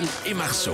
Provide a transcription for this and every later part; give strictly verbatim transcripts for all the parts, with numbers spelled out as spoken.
et Marceau.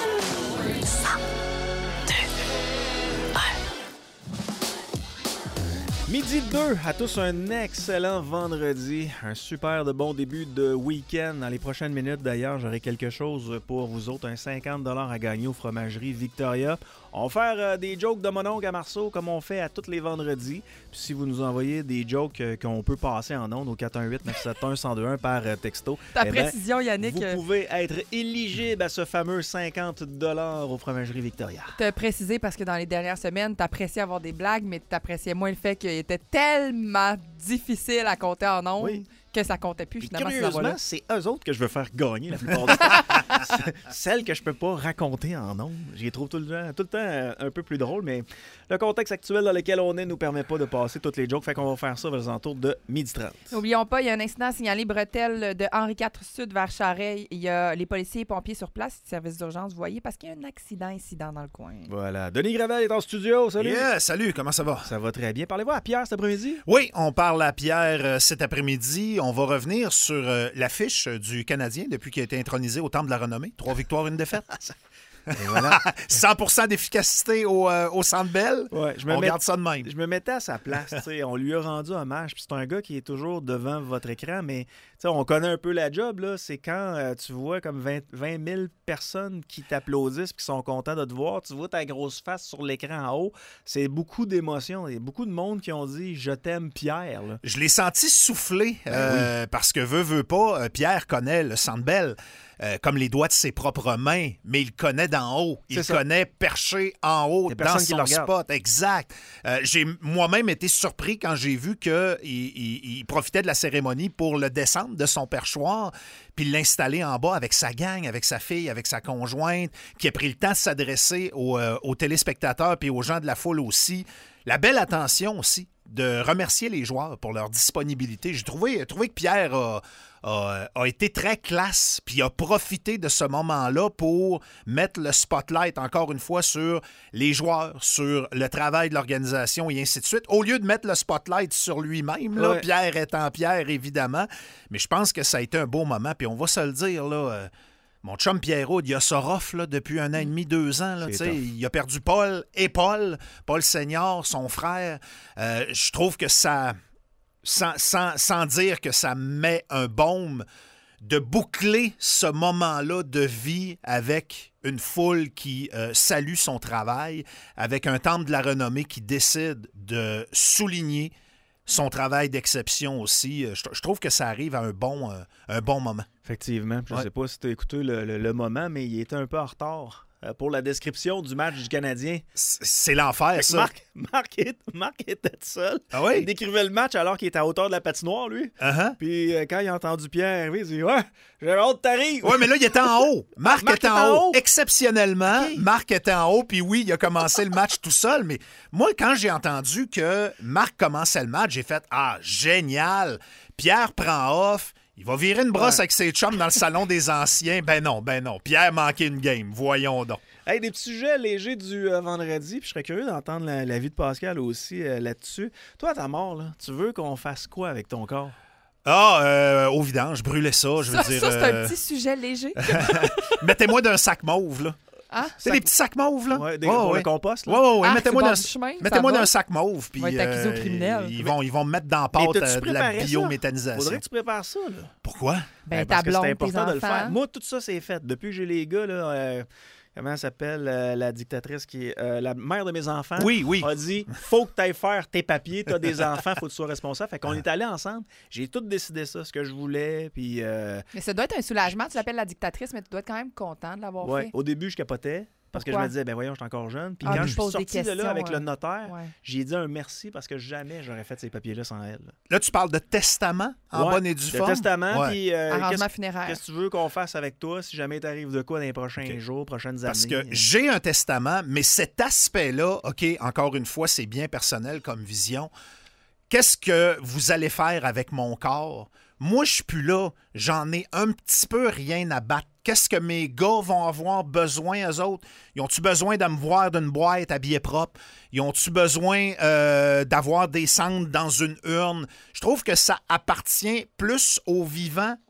Midi deux, à tous un excellent vendredi, un super de bon début de week-end. Dans les prochaines minutes d'ailleurs, j'aurai quelque chose pour vous autres, un cinquante dollars à gagner aux fromageries Victoria. On va faire euh, des jokes de mon oncle à Marceau comme on fait à tous les vendredis. Puis si vous nous envoyez des jokes euh, qu'on peut passer en ondes au quatre un huit neuf sept un un zéro deux un par euh, texto, Ta eh ben, précision, Yannick. vous euh, pouvez être éligible à ce fameux cinquante dollars aux fromageries Victoria. T'as précisé parce que dans les dernières semaines, t'appréciais avoir des blagues, mais t'appréciais moins le fait qu'il était tellement difficile à compter en nombre Oui. que ça comptait plus Puis finalement. ces curieusement, envois-là. c'est eux autres que je veux faire gagner la plupart du temps. Celles que je peux pas raconter en nombre. J'y trouve tout le temps, tout le temps euh, un peu plus drôle, mais le contexte actuel dans lequel on est nous permet pas de passer toutes les jokes. Fait qu'on va faire ça vers les alentours de midi trente. N'oublions pas, il y a un incident signalé bretelle de Henri quatre Sud vers Charest. Il y a les policiers et pompiers sur place, service d'urgence, vous voyez, parce qu'il y a un accident incident dans le coin. Voilà. Denis Gravel est en studio. Salut. Yeah, salut, comment ça va? Ça va très bien. Parlez-vous à Pierre cet après-midi? Oui, on parle à Pierre euh, cet après-midi. On va revenir sur euh, l'affiche du Canadien depuis qu'il a été intronisé au Temple de la Renommée. Trois victoires, une défaite. Et voilà. cent pour cent d'efficacité au, euh, au Centre Bell. Ouais, je me On mets- garde ça de même. Je me mettais à sa place, tu sais, on lui a rendu hommage. Puis c'est un gars qui est toujours devant votre écran, mais tu sais, on connaît un peu la job, là. C'est quand euh, tu vois comme vingt mille personnes qui t'applaudissent puis qui sont contents de te voir. Tu vois ta grosse face sur l'écran en haut. C'est beaucoup d'émotions. Il y a beaucoup de monde qui ont dit « Je t'aime, Pierre ». là. Je l'ai senti souffler euh, parce que veut, veut pas, euh, Pierre connaît le Centre Bell euh, comme les doigts de ses propres mains, mais il le connaît d'en haut. Il C'est ça. connaît perché en haut Y a dans personne qui son le regarde. spot. Exact. Euh, j'ai moi-même été surpris quand j'ai vu qu'il il, il profitait de la cérémonie pour le descendre de son perchoir puis l'installer en bas avec sa gang, avec sa fille, avec sa conjointe, qui a pris le temps de s'adresser aux, euh, aux téléspectateurs puis aux gens de la foule aussi. La belle attention aussi de remercier les joueurs pour leur disponibilité. J'ai trouvé, trouvé que Pierre a, a, a été très classe puis a profité de ce moment-là pour mettre le spotlight, encore une fois, sur les joueurs, sur le travail de l'organisation et ainsi de suite, au lieu de mettre le spotlight sur lui-même, là, Ouais. Pierre étant Pierre, évidemment. Mais je pense que ça a été un beau moment, puis on va se le dire, là... euh, Mon chum Pierrot, il a ça rough là, depuis un an et demi, deux ans. Là, C'est tu sais. tough. Il a perdu Paul et Paul, Paul Senior, son frère. Euh, je trouve que ça, sans, sans, sans dire que ça met un baume, de boucler ce moment-là de vie avec une foule qui euh, salue son travail, avec un temple de la renommée qui décide de souligner son travail d'exception aussi. Je, je trouve que ça arrive à un bon, euh, un bon moment. Effectivement. Je Ouais. sais pas si tu as écouté le, le- le moment, mais il était un peu en retard euh, pour la description du match du Canadien. C'est c'est l'enfer, Fait que ça. Marc, Marc, est- Marc était seul. Ah Il oui? décrivait le match alors qu'il était à hauteur de la patinoire, lui. Uh-huh. Puis euh, quand il a entendu Pierre arriver, il dit « Ouais, j'ai hâte que t'arrives. » Oui, mais là, il était en haut. Marc, Marc était est en en haut. haut. Exceptionnellement, Ok. Marc était en haut. Puis oui, il a commencé le match tout seul. Mais moi, quand j'ai entendu que Marc commençait le match, j'ai fait « Ah, génial! Pierre prend off. Il va virer une brosse Ouais. avec ses chums dans le salon des anciens. » Ben non, ben non. Pierre manquait une game. Voyons donc. Hey, des petits sujets légers du euh, vendredi, puis je serais curieux d'entendre la, la vie de Pascal aussi euh, là-dessus. Toi, à ta mort, là, tu veux qu'on fasse quoi avec ton corps? Ah, euh, au vidange, brûlez ça, je veux Ça, dire. ça, c'est euh, un petit sujet léger. Mettez-moi d'un sac mauve, là. Hein? C'est des petits sacs mauves, là? Ouais, des, Ouais, pour ouais. le compost, là? Ouais, ouais, ouais. Ah, Mettez-moi sur le d'un bord du chemin, ça mettez-moi va. d'un sac mauve. Puis, Va être accusé au euh, criminel. Ils vont, ils vont me mettre dans la Mais pâte t'as-tu euh, de la préparé ça? biométhanisation. Faudrait que tu prépares ça, là. Pourquoi? Ben, Ben, ta parce que blonde, c'est tes important de le faire. enfants. Moi, tout ça, c'est fait. Depuis que j'ai les gars, là, euh, comment elle s'appelle, euh, la dictatrice qui est euh, la mère de mes enfants, Oui, oui. a dit faut que tu ailles faire tes papiers, tu as des enfants, faut que tu sois responsable. Fait qu'on est allés ensemble. J'ai tout décidé ça, ce que je voulais. Puis, euh, Mais ça doit être un soulagement. Tu l'appelles la dictatrice, mais tu dois être quand même content de l'avoir ouais, fait. au début, je capotais. Parce que je Pourquoi? me disais, ben voyons, je suis encore jeune. Puis Ah, quand puis je suis pose des sorti de là questions, avec euh, le notaire, Ouais. j'ai dit un merci parce que jamais j'aurais fait ces papiers-là sans elle. Là, tu parles de testament en Ouais, bonne et due le forme? testament, Ouais. puis euh, Arrangement qu'est-ce funéraire. qu'est-ce que tu veux qu'on fasse avec toi si jamais t'arrive de quoi dans les prochains Ok. jours, prochaines Parce années? que j'ai un testament, mais cet aspect-là, OK, encore une fois, c'est bien personnel comme vision. Qu'est-ce que vous allez faire avec mon corps? Moi, je suis plus là. J'en ai un petit peu rien à battre. Qu'est-ce que mes gars vont avoir besoin, eux autres? Ils ont-tu besoin de me voir d'une boîte habillée propre? Ils ont-tu besoin euh, d'avoir des cendres dans une urne? Je trouve que ça appartient plus aux vivants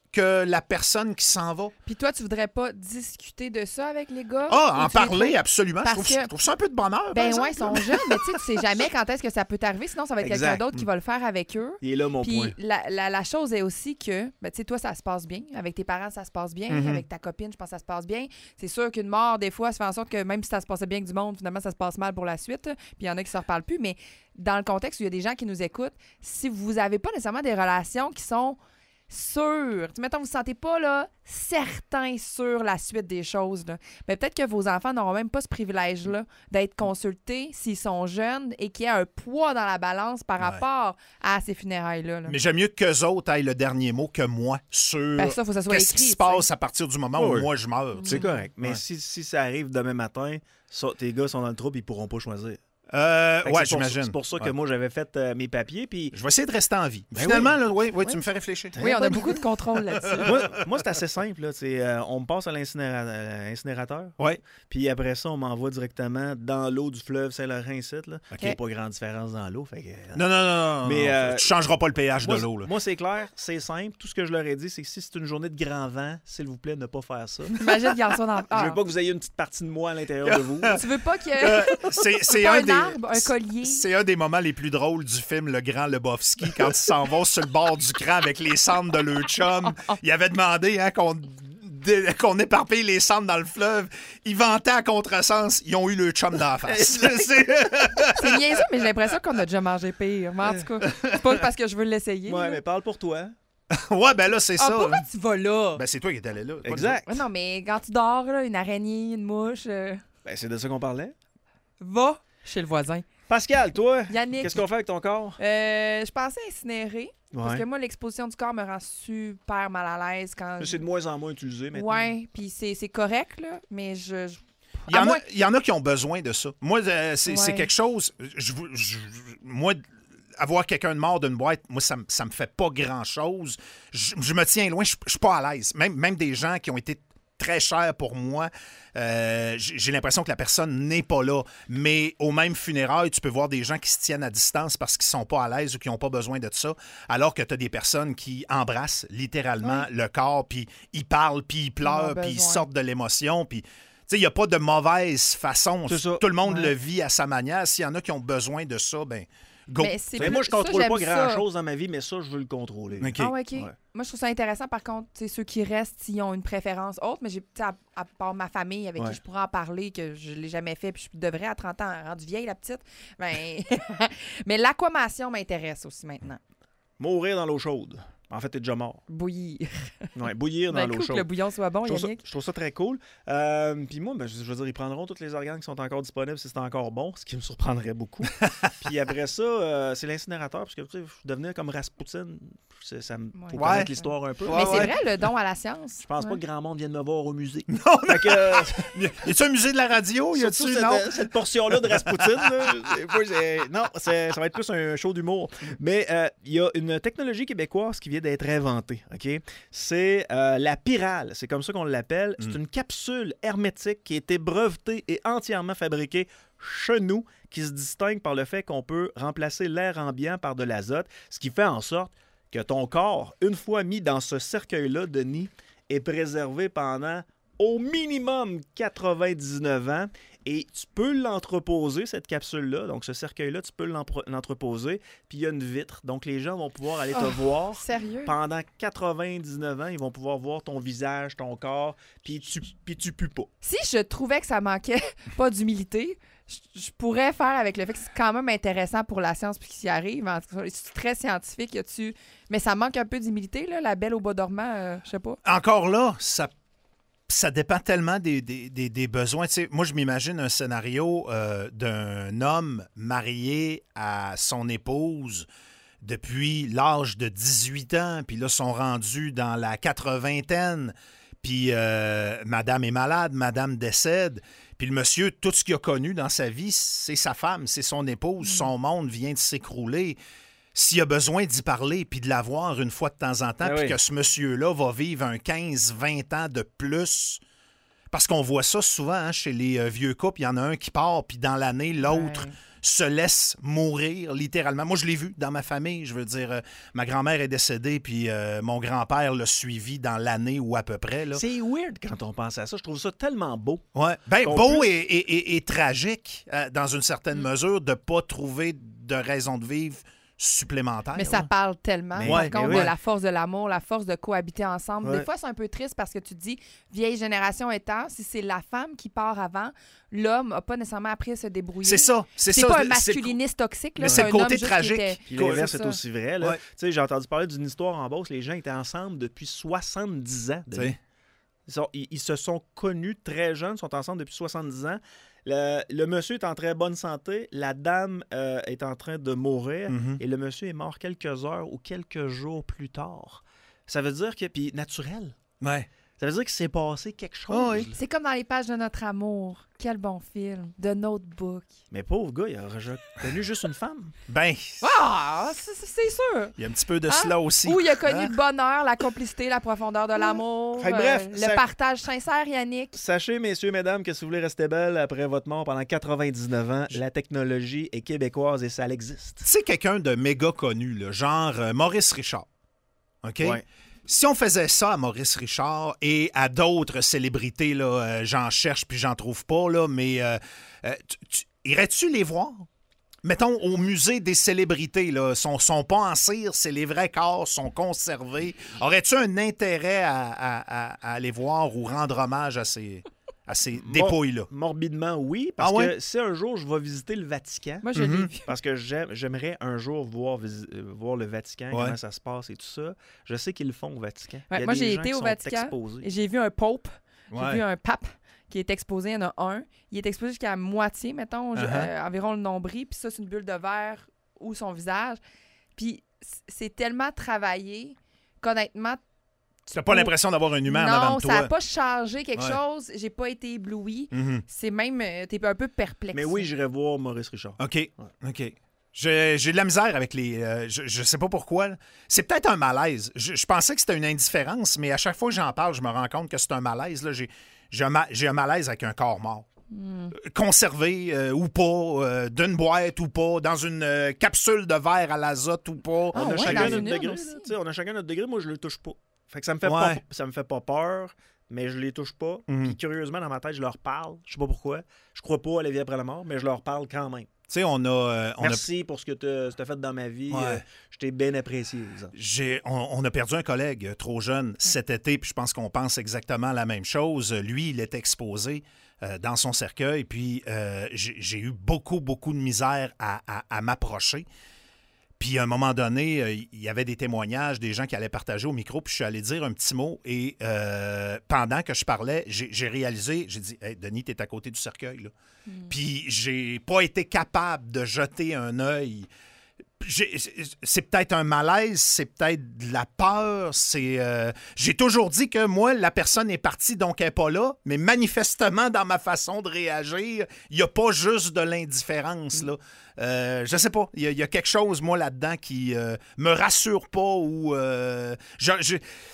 que la personne qui s'en va. Puis toi, tu voudrais pas discuter de ça avec les gars? Ah, Ou en tu les parler, trouves- absolument. Je Parce trouve, que- je trouve ça un peu de bonheur. Ben par ouais, ils exemple. sont jeunes, mais tu sais, tu sais jamais quand est-ce que ça peut t'arriver, sinon ça va être quelqu'un Exact. d'autre qui va le faire avec eux. Il est là, mon point. Puis la, la, la chose est aussi que, ben, tu sais, toi, ça se passe bien. Avec tes parents, ça se passe bien. Mhm. Avec ta copine, je pense que ça se passe bien. C'est sûr qu'une mort, des fois, ça fait en sorte que même si ça se passait bien avec du monde, finalement, ça se passe mal pour la suite. Puis il y en a qui se reparlent plus. Mais dans le contexte où il y a des gens qui nous écoutent, si vous n'avez pas nécessairement des relations qui sont sûres, tu sais, mettons, vous ne vous sentez pas là, certain sur la suite des choses, là, ben, peut-être que vos enfants n'auront même pas ce privilège-là d'être consultés s'ils sont jeunes et qu'il y a un poids dans la balance par Ouais. rapport à ces funérailles-là. là. Mais j'aime mieux qu'eux autres aient le dernier mot que moi sur Ben, ça, faut que ça soit qu'est-ce écrit, qui se tu sais. passe à partir du moment où Oui. moi je meurs. tu sais. C'est correct. Mais Ouais. si, si ça arrive demain matin, ça, tes gars sont dans le trou et ils pourront pas choisir. Euh, Fait que ouais, c'est pour- j'imagine. C'est pour ça que Ouais. moi, j'avais fait euh, mes papiers. Puis Je vais essayer de rester en vie. Ben Finalement, oui. là, oui, oui, Oui. tu me fais réfléchir. Oui, on a beaucoup de contrôle là-dessus. moi, moi, c'est assez simple. Là. C'est, euh, on me passe à l'incinéra- à l'incinérateur. Oui. Puis après ça, on m'envoie directement dans l'eau du fleuve Saint-Laurent ici. Là. OK. Il n'y a pas grande différence dans l'eau. Fait que, euh, Non, non, non, non. Mais, non. euh, tu changeras pas le pH moi, de l'eau. Là. moi, c'est clair, c'est simple. Tout ce que je leur ai dit, c'est que si c'est une journée de grand vent, s'il vous plaît, ne pas faire ça. Imagine qu'il y en soit dans... Je Ah. veux pas que vous ayez une petite partie de moi à l'intérieur de vous. Tu veux pas que... Euh, c'est c'est pas un, un des, arbre, un collier. C'est un des moments les plus drôles du film Le Grand Lebowski, quand ils s'en vont sur le bord du cran avec les cendres de leur chum. Il avait demandé hein, qu'on dé- qu'on éparpille les cendres dans le fleuve. Ils vantaient à contresens. Ils ont eu le chum dans la face. C'est- C'est niaiseux, mais j'ai l'impression qu'on a déjà mangé pire. Mais en tout cas, c'est pas parce que je veux l'essayer. Ouais, là. mais parle pour toi. ouais, ben là, c'est Ah, ça. pourquoi tu vas là? Ben, c'est toi qui es allé là. pas nous Exact. Ouais, non, mais quand tu dors, là, une araignée, une mouche, euh, Ben, c'est de ça qu'on parlait. va chez le voisin. Pascal, toi, Yannick, qu'est-ce qu'on fait avec ton corps? euh, je pensais incinérer. Parce Ouais. que moi, l'exposition du corps me rend super mal à l'aise quand... Mais C'est de moins en moins utilisé maintenant. Ouais, puis c'est c'est correct, là, mais je... je- Il y, en À a, moins- il y en a qui ont besoin de ça. Moi, euh, c'est c'est Ouais. quelque chose. Je, je- je- moi, avoir quelqu'un de mort d'une boîte, moi, ça, me- ça me fait pas grand-chose. Je, je me tiens loin, je, je suis pas à l'aise. Même, même des gens qui ont été très chers pour moi, euh, j'ai j'ai l'impression que la personne n'est pas là. Mais au même funérailles, tu peux voir des gens qui se tiennent à distance parce qu'ils sont pas à l'aise ou qui n'ont pas besoin de ça, alors que tu as des personnes qui embrassent littéralement le corps, puis ils parlent, puis ils pleurent, ont puis ils besoin. sortent de l'émotion, puis... Tu sais, il n'y a pas de mauvaise façon. C'est ça. Tout le monde Ouais. le vit à sa manière. S'il y en a qui ont besoin de ça, ben go. Mais c'est Mais plus- moi, je ça, contrôle j'aime pas ça. grand-chose dans ma vie, mais ça, je veux le contrôler. OK. Ah ouais, OK. Ouais. Moi, je trouve ça intéressant, par contre, tu sais, ceux qui restent, s'ils ont une préférence autre, mais j'ai, tu sais, à, à part ma famille avec Ouais. qui je pourrais en parler, que je l'ai jamais fait, puis je devrais à trente ans, rendue vieille, la petite, ben... mais l'aquamation m'intéresse aussi maintenant. Mourir dans l'eau chaude. En fait, t'es déjà mort. Bouillir. Ouais, bouillir dans Ben, l'eau cool que chaude. le bouillon soit bon, Je trouve, ça, Yannick. je trouve ça très cool. Euh, Puis moi, ben, je, je veux dire, ils prendront tous les organes qui sont encore disponibles si c'est encore bon, ce qui me surprendrait beaucoup. Puis après ça, euh, c'est l'incinérateur, parce que tu sais, devenir comme Rasputin, c'est- ça me faut Ouais. connaître Ouais. l'histoire un peu. Ouais, Mais ouais. c'est vrai, le don à la science. Je pense Ouais. pas que grand monde vienne me voir au musée. Non, Fait que, euh, y a-tu un musée de la radio? Y surtout a-tu cette, non? euh, cette portion-là de Rasputin, là, j'ai- moi, j'ai- non, c'est- ça va être plus un show d'humour. Mais euh, il y a une technologie québécoise qui vient d'être inventée. Ok, c'est euh, la Pyrale. C'est comme ça qu'on l'appelle. C'est Mm. une capsule hermétique qui a été brevetée et entièrement fabriquée chez nous, qui se distingue par le fait qu'on peut remplacer l'air ambiant par de l'azote, ce qui fait en sorte que ton corps, une fois mis dans ce cercueil-là, Denis, est préservé pendant au minimum quatre-vingt-dix-neuf ans. Et tu peux l'entreposer, cette capsule-là. Donc, ce cercueil-là, tu peux l'empre- l'entreposer. Puis, il y a une vitre. Donc, les gens vont pouvoir aller te Oh, voir. Sérieux? Pendant quatre-vingt-dix-neuf ans, ils vont pouvoir voir ton visage, ton corps, puis tu, puis tu pues pas. Si je trouvais que ça manquait pas d'humilité, je, je pourrais faire avec le fait que c'est quand même intéressant pour la science puis qu'il s'y arrive. En tout cas, c'est très scientifique. Y a-tu... Mais ça manque un peu d'humilité, là, la belle au bois dormant, euh, je sais pas. Encore là, ça, ça dépend tellement des, des, des, des besoins. Tu sais, moi, je m'imagine un scénario euh, d'un homme marié à son épouse depuis l'âge de dix-huit ans, puis là, sont rendus dans la quatre-vingtaine, puis euh, madame est malade, madame décède, puis le monsieur, tout ce qu'il a connu dans sa vie, c'est sa femme, c'est son épouse, son monde vient de s'écrouler. S'il a besoin d'y parler puis de la voir une fois de temps en temps, Ah puis oui. que ce monsieur-là va vivre un quinze vingt ans de plus, Parce qu'on voit ça souvent hein, chez les euh, vieux couples. Il y en a un qui part, puis dans l'année, l'autre Ouais. se laisse mourir, littéralement. Moi, je l'ai vu dans ma famille. Je veux dire, euh, ma grand-mère est décédée, puis euh, mon grand-père l'a suivi dans l'année ou à peu près. Là. C'est weird quand on pense à ça. Je trouve ça tellement beau. Ouais. Ben, Qu'on beau puisse- et, et- et- et tragique, euh, dans une certaine Mm. mesure, de ne pas trouver de raison de vivre supplémentaire. Mais ça là. parle tellement, Mais par ouais, contre, mais de ouais. la force de l'amour, la force de cohabiter ensemble. Ouais. Des fois, c'est un peu triste parce que tu te dis, vieille génération étant, si c'est la femme qui part avant, l'homme n'a pas nécessairement appris à se débrouiller. C'est ça. C'est C'est ça. pas un c'est- masculiniste toxique. Là, Mais c'est le un côté homme juste qui tragique. était- Puis Ouais, l'inverse c'est est ça. aussi vrai. Là. Ouais. Tu sais, j'ai entendu parler d'une histoire en Beauce. Les gens étaient ensemble depuis soixante-dix ans. Tu sais. Ils, sont- ils- ils se sont connus très jeunes, sont ensemble depuis soixante-dix ans. Le, le monsieur est en très bonne santé, la dame euh, est en train de mourir Mhm. et le monsieur est mort quelques heures ou quelques jours plus tard. Ça veut dire que, puis naturel, Ouais. ça veut dire qu'il s'est passé quelque chose. Ah oui. là. C'est comme dans les pages de notre amour. Quel bon film. The Notebook. Mais pauvre gars, il a déjà connu juste une femme. Ben, Ah, c'est c'est sûr. il y a un petit peu de Ah, cela aussi. Où il a connu Hein? le bonheur, la complicité, la profondeur de l'amour. Fait que bref, euh, le ça- partage sincère, Yannick. Sachez, messieurs, mesdames, que si vous voulez rester belle après votre mort pendant quatre-vingt-dix-neuf ans, la technologie est québécoise et ça existe. Tu sais, quelqu'un de méga connu, là, genre euh, Maurice Richard. OK? Ouais. Si on faisait ça à Maurice Richard et à d'autres célébrités, là, euh, j'en cherche puis j'en trouve pas, là, mais euh, euh, tu- tu- irais-tu les voir? Mettons, au musée des célébrités, là, sont, sont pas en cire, c'est les vrais corps, sont conservés. Aurais-tu un intérêt à, à- à- à aller voir ou rendre hommage à ces, à ces dépouilles-là? Morbidement, oui, parce Ah ouais? que si un jour je vais visiter le Vatican, Moi, je l'ai Mhm. vu. parce que j'aime- j'aimerais un jour voir, visi- euh, voir le Vatican, Ouais. comment ça se passe et tout ça, je sais qu'ils le font au Vatican. Ouais, Il y a moi, des j'ai gens été qui au sont Vatican exposés. et j'ai vu un pope. J'ai Ouais. vu un pape qui est exposé. Il y en a un. Il est exposé jusqu'à moitié, mettons, je- Uh-huh. euh, environ le nombril. Puis ça, c'est une bulle de verre ou son visage. Puis c- c'est tellement travaillé qu'honnêtement, Tu n'as pas l'impression d'avoir un humain en avant non, de ça toi. n'a pas changé quelque Ouais. chose. J'ai pas été éblouie. Mhm. C'est même, euh, t'es un peu perplexe. Mais oui, j'irai voir Maurice Richard. OK. OK. J'ai j'ai de la misère avec les... euh, je, je sais pas pourquoi. là. C'est peut-être un malaise. Je, je pensais que c'était une indifférence, mais à chaque fois que j'en parle, je me rends compte que c'est un malaise. là. J'ai j'ai un, ma- j'ai un malaise avec un corps mort. Hmm. Euh, Conservé euh, ou pas, euh, d'une boîte ou pas, dans une euh, capsule de verre à l'azote ou pas. Ah on, a ouais, chacun dans notre une urne degré, aussi. là. Tu sais, on a chacun notre degré. Moi, je le touche pas. Fait que ça me fait, Ouais. pas, ça me fait pas peur, mais je les touche pas. Mhm. Puis curieusement, dans ma tête, je leur parle. Je sais pas pourquoi. Je crois pas à la vie après la mort, mais je leur parle quand même. Tu sais, on a... euh, on a Merci pour ce que tu as fait dans ma vie. Ouais. Euh, je t'ai bien apprécié. disons. J'ai, on, on a perdu un collègue euh, trop jeune cet été, puis je pense qu'on pense exactement la même chose. Lui, il est exposé euh, dans son cercueil, puis euh, j'ai, j'ai eu beaucoup, beaucoup de misère à, à- à m'approcher. Puis à un moment donné, euh, il y avait des témoignages, des gens qui allaient partager au micro, puis je suis allé dire un petit mot, et euh, pendant que je parlais, j'ai, j'ai réalisé, j'ai dit, hey, Denis, t'es à côté du cercueil, là. Puis j'ai pas été capable de jeter un œil. J'ai- C'est peut-être un malaise, c'est peut-être de la peur. C'est, euh, j'ai toujours dit que moi, la personne est partie, donc elle n'est pas là. Mais manifestement, dans ma façon de réagir, il n'y a pas juste de l'indifférence. Là. Euh, je sais pas. Il y, a- il y a quelque chose, moi, là-dedans qui euh, me rassure pas ou. Euh, je- je-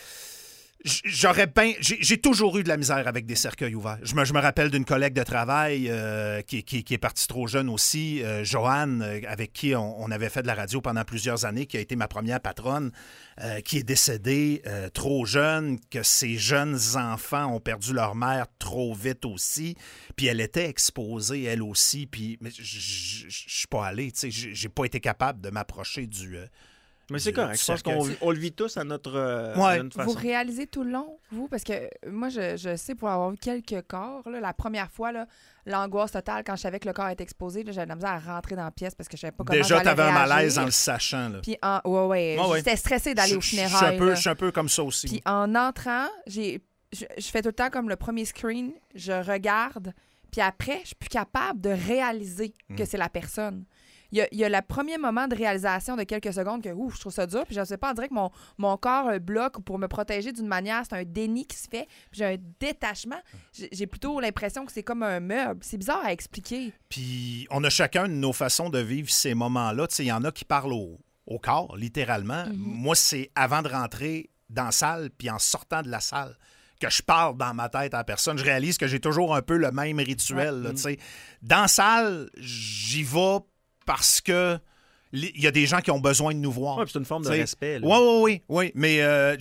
J'aurais bien. J'ai j'ai toujours eu de la misère avec des cercueils ouverts. Je me, je me rappelle d'une collègue de travail euh, qui, qui- qui est partie trop jeune aussi, euh, Joanne, euh, avec qui on, on avait fait de la radio pendant plusieurs années, qui a été ma première patronne, euh, qui est décédée euh, trop jeune, que ses jeunes enfants ont perdu leur mère trop vite aussi. Puis elle était exposée, elle aussi. Puis mais je je- je- je suis pas allé, tu sais, j'ai j'ai pas été capable de m'approcher du. euh, Mais c'est du- correct. du Je pense cercueil. qu'on on le vit tous à notre, euh, Ouais. à notre Vous façon. réalisez tout le long, vous? Parce que euh, moi, je, je sais, pour avoir vu quelques corps, là, la première fois, là, l'angoisse totale, quand je savais que le corps était exposé, là, j'avais de la misère à rentrer dans la pièce parce que je savais pas comment Déjà, j'allais tu avais un réagir. malaise en le sachant. Là. Puis, en, ouais, ouais, Ouais, ouais. j'étais stressée d'aller au Je- je- Je suis funérailles. un peu- là. je suis un peu comme ça aussi. Puis en entrant, j'ai, je, je fais tout le temps comme le premier screen, je regarde, puis après, je suis plus capable de réaliser Mm. que c'est la personne. Il y a, il y a le premier moment de réalisation de quelques secondes que, ouf, je trouve ça dur, puis je sais pas, on dirait que mon, mon corps euh, bloque pour me protéger d'une manière, c'est un déni qui se fait, puis j'ai un détachement. J'ai, j'ai plutôt l'impression que c'est comme un meuble. C'est bizarre à expliquer. Puis on a chacun de nos façons de vivre ces moments-là. Tu sais, il y en a qui parlent au, au corps, littéralement. Mhm. Moi, c'est avant de rentrer dans la salle, puis en sortant de la salle, que je parle dans ma tête à la personne. Je réalise que j'ai toujours un peu le même rituel. Là, mm-hmm. Dans la salle, j'y vais parce que il y a des gens qui ont besoin de nous voir. Oui, c'est une forme de respect. Oui, oui, oui, oui. Mais euh,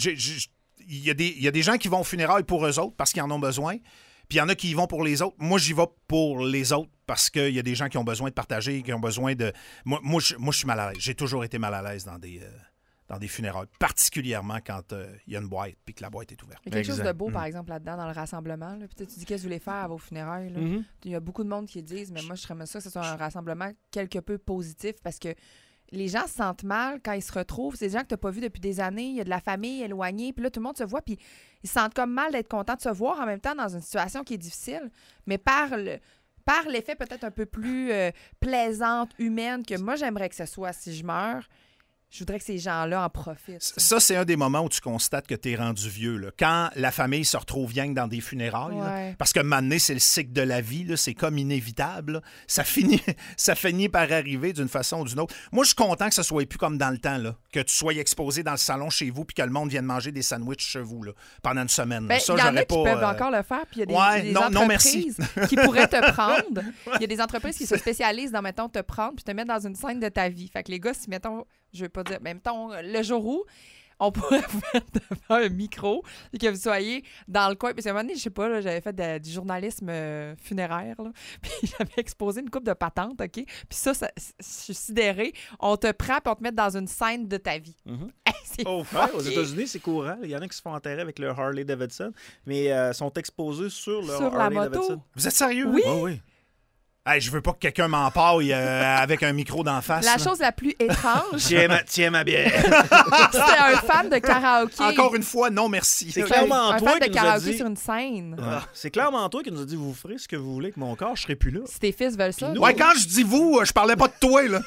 il y, y a des gens qui vont aux funérailles pour eux autres parce qu'ils en ont besoin. Puis il y en a qui y vont pour les autres. Moi, j'y vais pour les autres parce qu'il y a des gens qui ont besoin de partager, qui ont besoin de... Moi, moi, je, moi, je suis mal à l'aise. J'ai toujours été mal à l'aise dans des... Euh... dans des funérailles, particulièrement quand il euh, y a une boîte puis que la boîte est ouverte. Il y a quelque exact. chose de beau, mmh. par exemple, là-dedans, dans le rassemblement. Là. Puis tu dis, qu'est-ce que vous voulez faire à vos funérailles? Là? Mmh. Il y a beaucoup de monde qui disent, mais moi, je serais ça que ce soit un rassemblement quelque peu positif parce que les gens se sentent mal quand ils se retrouvent. C'est des gens que tu n'as pas vus depuis des années. Il y a de la famille éloignée. Puis là, tout le monde se voit. Puis ils se sentent comme mal d'être contents de se voir en même temps dans une situation qui est difficile. Mais par le... par l'effet peut-être un peu plus euh, plaisante, humaine, que moi, j'aimerais que ce soit si je meurs. Je voudrais que ces gens-là en profitent. Ça, ça c'est un des moments où tu constates que tu es rendu vieux. Là. Quand la famille se retrouve rien que dans des funérailles, ouais. là, parce que maintenant, c'est le cycle de la vie, là, c'est comme inévitable. Là. Ça, finit, ça finit par arriver d'une façon ou d'une autre. Moi, je suis content que ce soit plus comme dans le temps, là, que tu sois exposé dans le salon chez vous puis que le monde vienne manger des sandwichs chez vous là, pendant une semaine. Ben, ça, il y en a qui pas, peuvent euh... encore le faire, puis il y a des, ouais, des non, entreprises non, merci. qui pourraient te prendre. Il y a des entreprises qui se spécialisent dans, mettons, te prendre puis te mettre dans une scène de ta vie. Fait que les gars, si, mettons, je veux pas dire, mais mettons, le jour où on pourrait faire devant un micro et que vous soyez dans le coin. Puis à un moment donné, je sais pas, là, j'avais fait de, du journalisme euh, funéraire, là, puis j'avais exposé une couple de patentes, OK? Puis ça, ça, je suis sidérée. On te prend puis on te met dans une scène de ta vie. Mm-hmm. Hey, c'est oh, ouais, aux États-Unis, c'est courant. Il y en a qui se font enterrer avec leur Harley Davidson, mais euh, sont exposés sur leur sur Harley la moto. Davidson. Vous êtes sérieux? Oui. Oh, oui. Hey, je veux pas que quelqu'un m'en parle euh, avec un micro d'en face. La là. chose la plus étrange, Tiens ma, tiens ma bière. c'était un fan de karaoké. Encore une fois, non merci. C'est Un, clairement un toi fan de qui nous a karaoké dit... sur une scène. Ah, c'est clairement toi qui nous a dit vous ferez ce que vous voulez avec mon corps, je serai plus là. Si tes fils veulent ça. Nous, Ouais, quand je dis vous, je parlais pas de toi, là.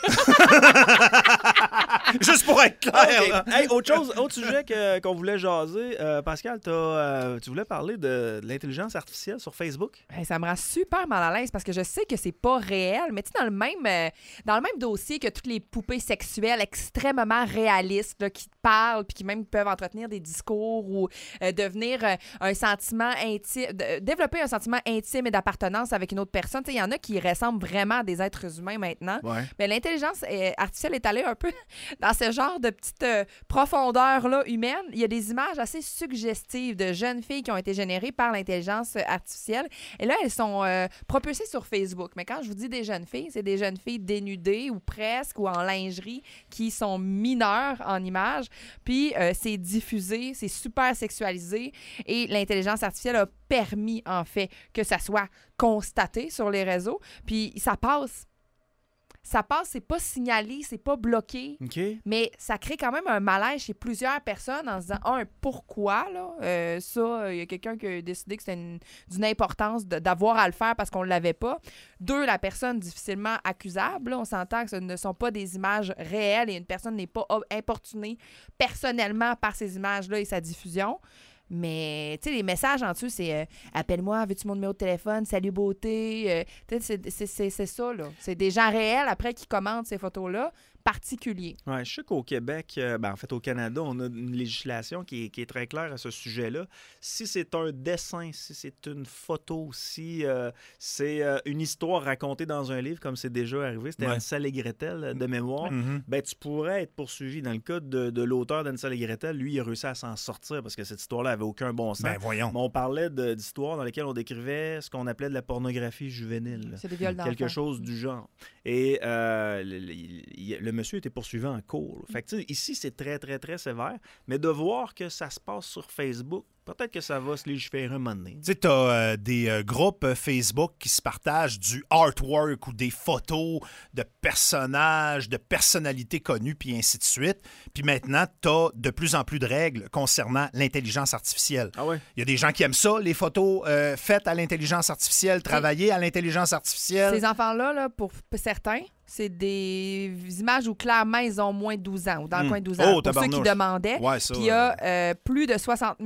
Juste pour être clair. Okay. Là. Hey, autre chose, autre sujet que, qu'on voulait jaser. Euh, Pascal, t'as, euh, tu voulais parler de, de l'intelligence artificielle sur Facebook? Hey, ça me rend super mal à l'aise parce que je sais que c'est pas réel, mais tu sais, dans le même euh, dans le même dossier que toutes les poupées sexuelles extrêmement réalistes là, qui te parlent puis qui même peuvent entretenir des discours ou euh, devenir euh, un sentiment intime, de, développer un sentiment intime et d'appartenance avec une autre personne. Tu sais, il y en a qui ressemblent vraiment à des êtres humains maintenant. Ouais. Mais l'intelligence euh, artificielle est allée un peu dans ce genre de petite euh, profondeur-là humaine. Il y a des images assez suggestives de jeunes filles qui ont été générées par l'intelligence artificielle. Et là, elles sont euh, propulsées sur Facebook. Mais quand je vous dis des jeunes filles, c'est des jeunes filles dénudées ou presque ou en lingerie qui sont mineures en images. Puis euh, c'est diffusé, c'est super sexualisé et l'intelligence artificielle a permis en fait que ça soit constaté sur les réseaux. Puis ça passe. Ça passe, c'est pas signalé, c'est pas bloqué, OK. mais ça crée quand même un malaise chez plusieurs personnes en se disant, un, pourquoi, là? Euh, ça, il y a quelqu'un qui a décidé que c'était une, d'une importance de, d'avoir à le faire parce qu'on ne l'avait pas. Deux, la personne difficilement accusable. Là, on s'entend que ce ne sont pas des images réelles et une personne n'est pas importunée personnellement par ces images-là et sa diffusion. Mais, tu sais, les messages en dessous, c'est euh, « Appelle-moi, veux-tu mon numéro de téléphone? Salut beauté! Euh, » Tu sais, c'est, c'est, c'est, c'est ça, là. C'est des gens réels, après, qui commentent ces photos-là, particuliers. Ouais, je sais qu'au Québec, euh, ben, en fait, au Canada, on a une législation qui est, qui est très claire à ce sujet-là. Si c'est un dessin, si c'est une photo, si euh, c'est euh, une histoire racontée dans un livre, comme c'est déjà arrivé, c'était ouais. Hansel et Gretel de mémoire, Mm-hmm. ben, tu pourrais être poursuivi. Dans le cas de, de l'auteur d'Hansel et Gretel, lui, il a réussi à s'en sortir parce que cette histoire-là avait aucun bon sens. Ben voyons. Mais on parlait de, d'histoires dans lesquelles on décrivait ce qu'on appelait de la pornographie juvénile. C'est des viols d'enfants. Quelque chose du genre. Et euh, le, le, le monsieur était poursuivi en cours. Fait que, tu sais, ici, c'est très, très, très sévère. Mais de voir que ça se passe sur Facebook, peut-être que ça va se légiférer un moment donné. Tu sais, tu as euh, des euh, groupes Facebook qui se partagent du artwork ou des photos de personnages, de personnalités connues, puis ainsi de suite. Puis maintenant, tu as de plus en plus de règles concernant l'intelligence artificielle. Ah ouais? Il y a des gens qui aiment ça, les photos euh, faites à l'intelligence artificielle, travailler à l'intelligence artificielle. Ces enfants-là, là, pour certains, c'est des images où clairement ils ont moins de douze ans ou dans le mmh. coin de douze ans. Oh, pour ceux qui demandaient. Ouais, ça, Puis il y a euh, plus de soixante mille personnes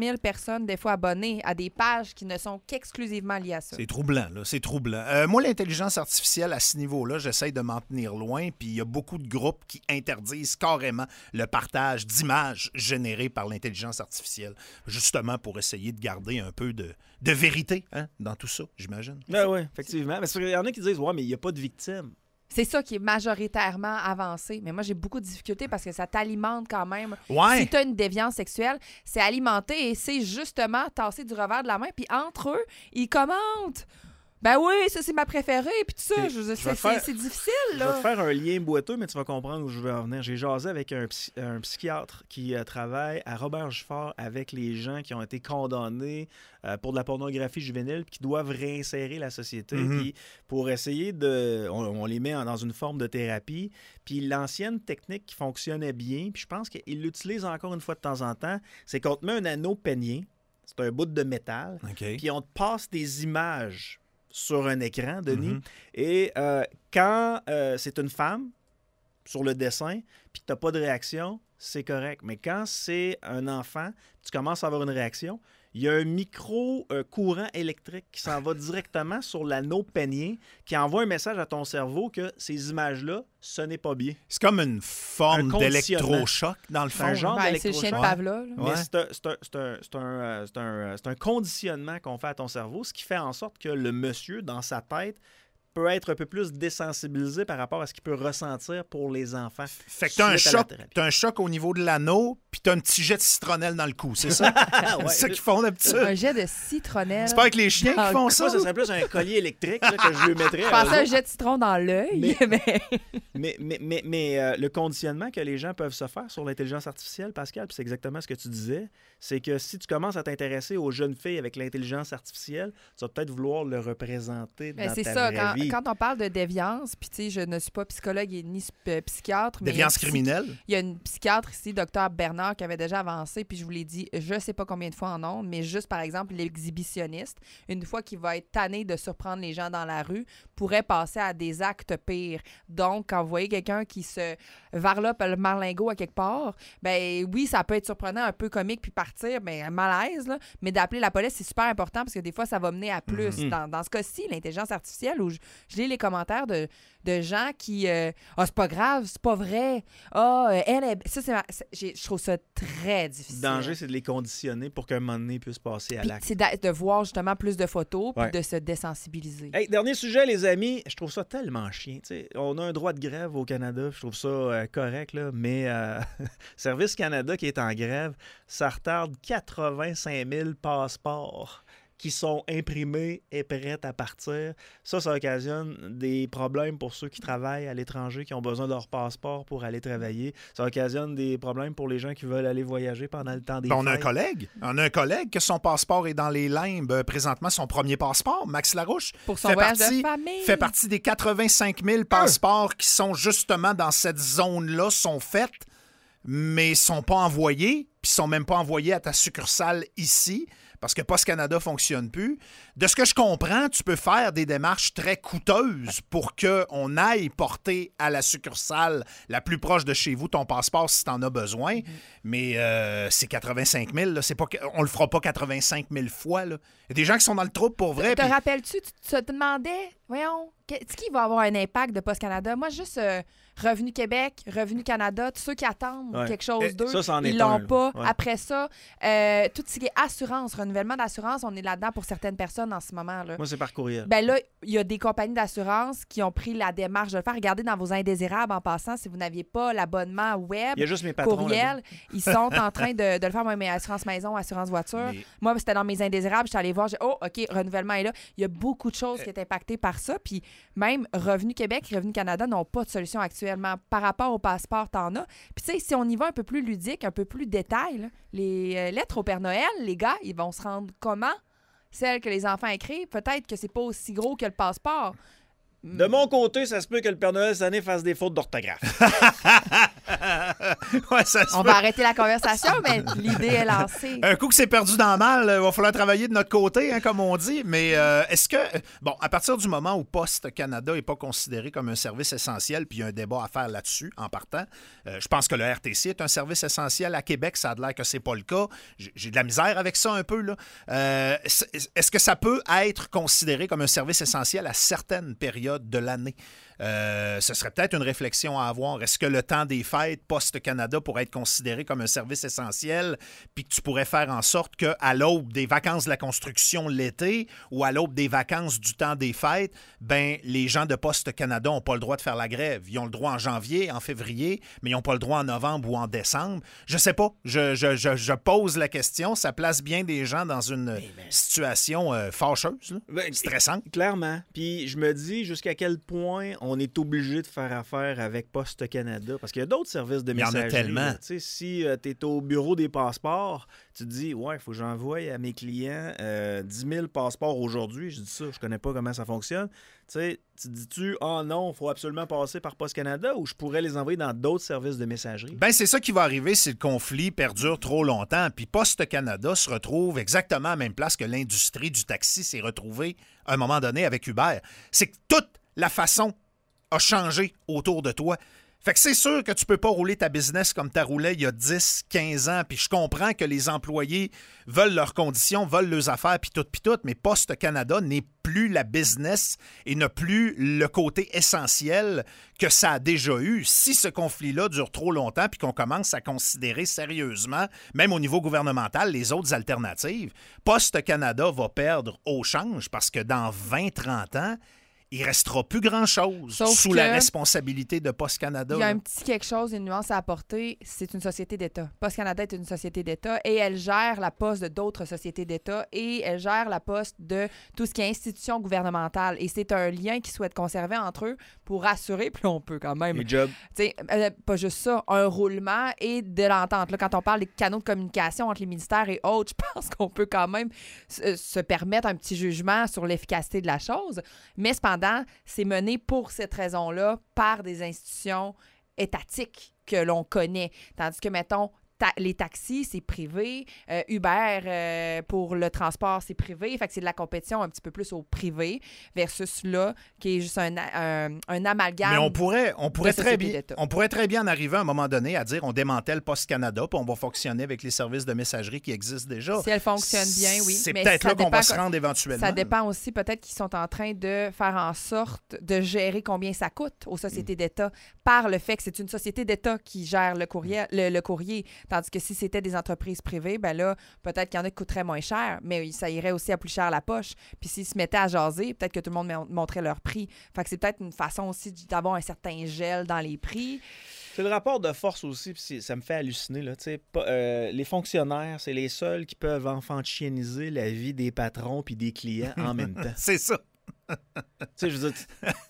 personnes, des fois abonnées à des pages qui ne sont qu'exclusivement liées à ça. C'est troublant, là. C'est troublant. Euh, moi, l'intelligence artificielle, à ce niveau-là, j'essaie de m'en tenir loin, puis il y a beaucoup de groupes qui interdisent carrément le partage d'images générées par l'intelligence artificielle, justement pour essayer de garder un peu de, de vérité hein, dans tout ça, j'imagine. Ben oui, effectivement. Mais il y en a qui disent, ouais, mais il n'y a pas de victimes. C'est ça qui est majoritairement avancé. Mais moi, j'ai beaucoup de difficultés parce que ça t'alimente quand même. Ouais. Si tu as une déviance sexuelle, c'est alimenté et c'est justement tasser du revers de la main. Puis entre eux, ils commentent. Ben oui, ça, c'est ma préférée. Puis tout ça, je, je, c'est, faire, c'est, c'est difficile, là. Je vais te faire un lien boiteux, mais tu vas comprendre où je veux en venir. J'ai jasé avec un, psy, un psychiatre qui euh, travaille à Robert-Gifford avec les gens qui ont été condamnés euh, pour de la pornographie juvénile puis qui doivent réinsérer la société. Mm-hmm. Puis pour essayer de... On, on les met en, dans une forme de thérapie. Puis l'ancienne technique qui fonctionnait bien, puis je pense qu'il l'utilise encore une fois de temps en temps, c'est qu'on te met un anneau peigné, c'est un bout de métal, okay. Puis on te passe des images sur un écran, Denis. Mm-hmm. Et euh, quand euh, c'est une femme sur le dessin, puis que tu n'as pas de réaction, c'est correct. Mais quand c'est un enfant, tu commences à avoir une réaction, il y a un micro-courant euh, électrique qui s'en va directement sur l'anneau peigné, qui envoie un message à ton cerveau que ces images-là, ce n'est pas bien. C'est comme une forme d'électrochoc, dans le fond. C'est un genre ben, d'électrochoc. C'est le chien de Pavlov. Ouais. Mais c'est un, c'est, un, c'est, un, c'est, un, c'est, un, c'est un conditionnement qu'on fait à ton cerveau, ce qui fait en sorte que le monsieur, dans sa tête, peut être un peu plus désensibilisé par rapport à ce qu'il peut ressentir pour les enfants. Fait que t'as un choc, t'as un choc au niveau de l'anneau, puis t'as un petit jet de citronnelle dans le cou, c'est ça? Ouais. C'est ça qu'ils font d'habitude. Un jet de citronnelle. C'est pas avec les chiens qui font ça? Ça, ça serait plus un collier électrique là, que je lui mettrais. Je pensais un jet de citron dans l'œil. Mais, mais, mais, mais, mais, mais euh, le conditionnement que les gens peuvent se faire sur l'intelligence artificielle, Pascal, puis c'est exactement ce que tu disais, c'est que si tu commences à t'intéresser aux jeunes filles avec l'intelligence artificielle, tu vas peut-être vouloir le représenter ben, dans c'est ta ça, vraie quand, vie. Quand on parle de déviance, puis tu sais, je ne suis pas psychologue et ni psychiatre. Déviance mais criminelle? Il y a une psychiatre ici, docteur Bernard, qui avait déjà avancé, puis je vous l'ai dit, je ne sais pas combien de fois en ondes, mais juste, par exemple, l'exhibitionniste, une fois qu'il va être tanné de surprendre les gens dans la rue, pourrait passer à des actes pires. Donc, quand vous voyez quelqu'un qui se varlope le marlingot à quelque part, ben oui, ça peut être surprenant, un peu comique, puis partir, ben malaise, là, mais d'appeler la police, c'est super important parce que des fois, ça va mener à plus. Mm-hmm. Dans, dans ce cas-ci, l'intelligence artificielle, où je, je lis les commentaires de, de gens qui... Ah, euh, oh, c'est pas grave, c'est pas vrai. Ah, oh, elle est... Ça, c'est, c'est... Je trouve ça très difficile. Le danger, c'est de les conditionner pour qu'un moment donné, ils puissent passer à puis l'acte. C'est de, de voir justement plus de photos puis ouais. de se désensibiliser. Hey, dernier sujet, les amis. Je trouve ça tellement chien. T'sais. On a un droit de grève au Canada. Je trouve ça euh, correct, là. Mais euh, Service Canada qui est en grève, ça retarde quatre-vingt-cinq mille passeports qui sont imprimés et prêts à partir. Ça, ça occasionne des problèmes pour ceux qui travaillent à l'étranger, qui ont besoin de leur passeport pour aller travailler. Ça occasionne des problèmes pour les gens qui veulent aller voyager pendant le temps des ben, fêtes. On a un collègue. On a un collègue que son passeport est dans les limbes. Euh, présentement, son premier passeport, Max Larouche, pour son fait voyage partie, de famille. fait partie des quatre-vingt-cinq mille passeports qui sont justement dans cette zone-là, sont faits, mais sont pas envoyés, puis sont même pas envoyés à ta succursale ici, parce que Post Canada ne fonctionne plus. De ce que je comprends, tu peux faire des démarches très coûteuses pour qu'on aille porter à la succursale la plus proche de chez vous ton passeport si tu en as besoin. Mm-hmm. Mais euh, c'est quatre-vingt-cinq mille. Là, c'est pas, on ne le fera pas quatre-vingt-cinq mille fois. Là. Il y a des gens qui sont dans le trouble pour vrai. Te puis... rappelles-tu, tu te demandais, voyons, est-ce qu'il va avoir un impact de Post Canada? Moi, juste euh, Revenu Québec, Revenu Canada, tous ceux qui attendent ouais. quelque chose d'eux, ça, ça ils l'ont un, pas. Ouais. Après ça, euh, tout ce qui est assurance, renouvellement d'assurance, on est là-dedans pour certaines personnes en ce moment. Là. Moi, c'est par courriel. Ben là, il y a des compagnies d'assurance qui ont pris la démarche de le faire. Regardez dans vos indésirables en passant, si vous n'aviez pas l'abonnement web, il y a juste mes patrons, courriel, là-bas. Ils sont en train de, de le faire. Moi, mes assurances maison, assurance voiture. Mais... Moi, c'était dans mes indésirables. J'étais allée voir, j'ai oh, OK, renouvellement est là. Il y a beaucoup de choses qui sont impactées par ça. Puis même Revenu Québec, Revenu Canada n'ont pas de solution actuellement. Par rapport au passeport, t'en as. Puis tu sais, si on y va un peu plus ludique, un peu plus détail, là, les euh, lettres au Père Noël, les gars, ils vont se rendre comment? Celles que les enfants écrivent, peut-être que c'est pas aussi gros que le passeport. De mon côté, ça se peut que le Père Noël cette année fasse des fautes d'orthographe. ouais, ça se On peut. va arrêter la conversation, mais l'idée est lancée. Un coup que c'est perdu dans le mal, il va falloir travailler de notre côté, hein, comme on dit. Mais euh, est-ce que, bon, à partir du moment où Poste Canada n'est pas considéré comme un service essentiel, puis il y a un débat à faire là-dessus, en partant, euh, je pense que le R T C est un service essentiel. À Québec, ça a l'air que c'est pas le cas. J'ai, j'ai de la misère avec ça un peu, là. Euh, est-ce que ça peut être considéré comme un service essentiel à certaines périodes de l'année? Euh, ce serait peut-être une réflexion à avoir. Est-ce que le temps des fêtes, Poste Canada, pourrait être considéré comme un service essentiel, puis que tu pourrais faire en sorte qu'à l'aube des vacances de la construction l'été ou à l'aube des vacances du temps des fêtes, ben les gens de Poste Canada n'ont pas le droit de faire la grève. Ils ont le droit en janvier, en février, mais ils n'ont pas le droit en novembre ou en décembre. Je sais pas. Je, je, je, je pose la question. Ça place bien des gens dans une ben, situation euh, fâcheuse, là, ben, stressante. Clairement. Puis je me dis jusqu'à quel point on est obligé de faire affaire avec Poste Canada. Parce qu'il y a d'autres services de messagerie. Il y en a tellement. Tu sais, si euh, tu es au bureau des passeports, tu te dis, ouais, il faut que j'envoie à mes clients euh, dix mille passeports aujourd'hui. Je dis ça, je connais pas comment ça fonctionne. Tu sais, tu dis-tu, oh non, il faut absolument passer par Poste Canada ou je pourrais les envoyer dans d'autres services de messagerie? Bien, c'est ça qui va arriver si le conflit perdure trop longtemps. Puis Poste Canada se retrouve exactement à la même place que l'industrie du taxi s'est retrouvée à un moment donné avec Uber. C'est que toute la façon a changé autour de toi. Fait que c'est sûr que tu peux pas rouler ta business comme tu as roulé il y a dix, quinze ans, puis je comprends que les employés veulent leurs conditions, veulent leurs affaires, puis tout, puis tout, mais Poste Canada n'est plus la business et n'a plus le côté essentiel que ça a déjà eu. Si ce conflit-là dure trop longtemps puis qu'on commence à considérer sérieusement, même au niveau gouvernemental, les autres alternatives, Poste Canada va perdre au change parce que dans vingt trente ans, il restera plus grand-chose Sauf sous que la responsabilité de Poste Canada. Il y a là. un petit quelque chose, une nuance à apporter. C'est une société d'État. Poste Canada est une société d'État et elle gère la poste de d'autres sociétés d'État et elle gère la poste de tout ce qui est institution gouvernementale. Et c'est un lien qu'ils souhaitent conserver entre eux pour assurer, puis on peut quand même... Les jobs. Tu sais, euh, pas juste ça, un roulement et de l'entente. Là, quand on parle des canaux de communication entre les ministères et autres, je pense qu'on peut quand même se, se permettre un petit jugement sur l'efficacité de la chose. Mais cependant, c'est mené pour cette raison-là par des institutions étatiques que l'on connaît. Tandis que, mettons, ta- les taxis, c'est privé. Euh, Uber, euh, pour le transport, c'est privé. Fait que c'est de la compétition un petit peu plus au privé versus là, qui est juste un, un, un amalgame. Mais on pourrait, on, pourrait de très société bien, d'État. on pourrait très bien en arriver à un moment donné à dire on démantèle Poste Canada puis on va fonctionner avec les services de messagerie qui existent déjà. Si elle fonctionne bien, oui. C'est Mais peut-être ça là qu'on dépend va se que- rendre éventuellement. Ça dépend aussi, peut-être qu'ils sont en train de faire en sorte de gérer combien ça coûte aux sociétés d'État par le fait que c'est une société d'État qui gère le courrier, le, le courrier. Tandis que si c'était des entreprises privées, ben là, peut-être qu'il y en a qui coûteraient moins cher, mais ça irait aussi à plus cher la poche. Puis s'ils se mettaient à jaser, peut-être que tout le monde mon- montrait leur prix. Fait que c'est peut-être une façon aussi d'avoir un certain gel dans les prix. C'est le rapport de force aussi, puis c'est- ça me fait halluciner. Là, tu sais, pas- euh, les fonctionnaires, c'est les seuls qui peuvent enfantianiser la vie des patrons puis des clients en même temps. C'est ça. Tu sais, je veux dire,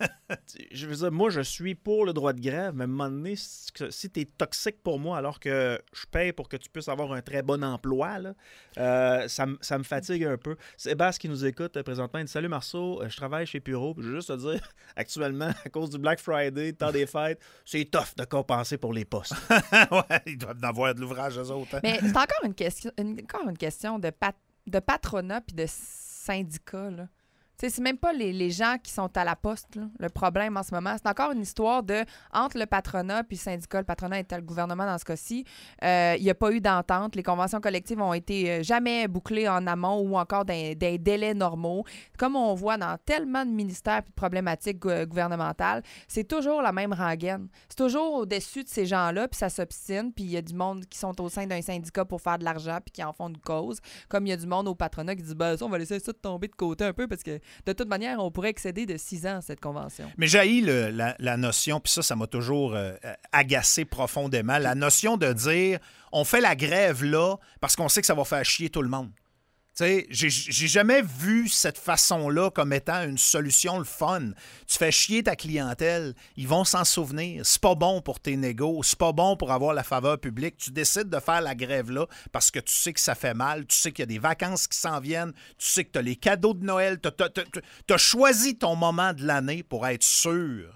tu- je veux dire, moi, je suis pour le droit de grève, mais à un moment donné, si si tu es toxique pour moi alors que je paye pour que tu puisses avoir un très bon emploi, là, euh, ça, me- ça me fatigue un peu. Sébastien qui nous écoute euh, présentement, il dit « Salut Marceau, euh, je travaille chez Puro. » Je veux juste te dire, actuellement, à cause du Black Friday, temps des fêtes, c'est tough de compenser pour les postes. Ouais, ils doivent en avoir de l'ouvrage, eux autres. hein. Mais c'est encore une question, une, encore une question de, pat- de patronat puis de syndicat, là. Tu sais, c'est même pas les, les gens qui sont à la poste, là, le problème en ce moment. C'est encore une histoire de entre le patronat puis le syndicat. Le patronat était le gouvernement dans ce cas-ci. Euh, Il n'y a pas eu d'entente. Les conventions collectives ont été euh, jamais bouclées en amont ou encore dans des délais normaux. Comme on voit dans tellement de ministères et de problématiques gou- gouvernementales, c'est toujours la même rengaine. C'est toujours au-dessus de ces gens-là, puis ça s'obstine, puis il y a du monde qui sont au sein d'un syndicat pour faire de l'argent puis qui en font une cause. Comme il y a du monde au patronat qui dit ben, « ça, on va laisser ça tomber de côté un peu parce que de toute manière, on pourrait excéder de six ans cette convention. » Mais j'haïs le- la, la notion, puis ça, ça m'a toujours euh, agacé profondément, la notion de dire on fait la grève là parce qu'on sait que ça va faire chier tout le monde. Tu sais, j'ai j'ai jamais vu cette façon-là comme étant une solution le fun. Tu fais chier ta clientèle, ils vont s'en souvenir. C'est pas bon pour tes négos, c'est pas bon pour avoir la faveur publique. Tu décides de faire la grève-là parce que tu sais que ça fait mal, tu sais qu'il y a des vacances qui s'en viennent, tu sais que tu as les cadeaux de Noël, tu as choisi ton moment de l'année pour être sûr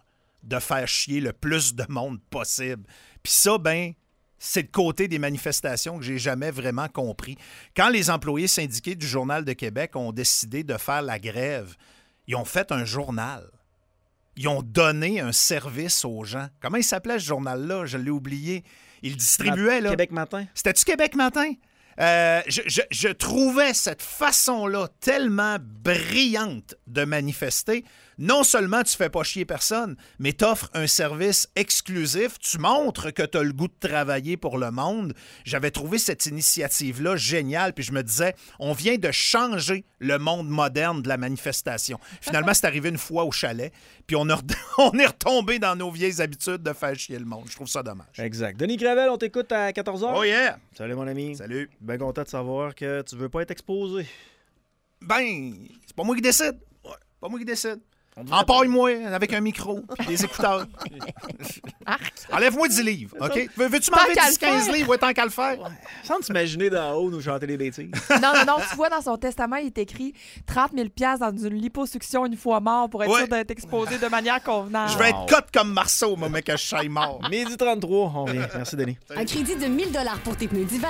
de faire chier le plus de monde possible. Puis ça, ben, c'est le côté des manifestations que j'ai jamais vraiment compris. Quand les employés syndiqués du Journal de Québec ont décidé de faire la grève, ils ont fait un journal. Ils ont donné un service aux gens. Comment il s'appelait ce journal-là? Je l'ai oublié. Il le distribuait, là. Québec Matin. C'était-tu Québec Matin? Euh, je, je, je trouvais cette façon-là tellement brillante de manifester. Non seulement tu fais pas chier personne, mais t'offres un service exclusif. Tu montres que tu as le goût de travailler pour le monde. J'avais trouvé cette initiative-là géniale, puis je me disais, on vient de changer le monde moderne de la manifestation. Finalement, c'est arrivé une fois au chalet, puis on, a, on est retombé dans nos vieilles habitudes de faire chier le monde. Je trouve ça dommage. Exact. Denis Gravel, on t'écoute à quatorze heures. Oh yeah! Salut, mon ami. Salut. Bien content de savoir que tu veux pas être exposé. Ben, c'est pas moi qui décide. Ouais, pas moi qui décide. Empaille-moi avec un micro et des écouteurs. Enlève-moi dix livres, OK? Veux- Veux-tu m'enlever dix quinze livres? Ouais, tant qu'à le faire. Sans t'imaginer d'en haut nous chanter des bêtises. Non, non, non. Tu vois, dans son testament, il est écrit trente mille dollars dans une liposuction une fois mort pour être Ouais. sûr d'être exposé de manière convenable. Je vais être cote comme Marceau, moi, mec, que je suis mort. Midi trente-trois, on revient. Merci, Denis. Un crédit de mille dollars pour tes pneus d'hiver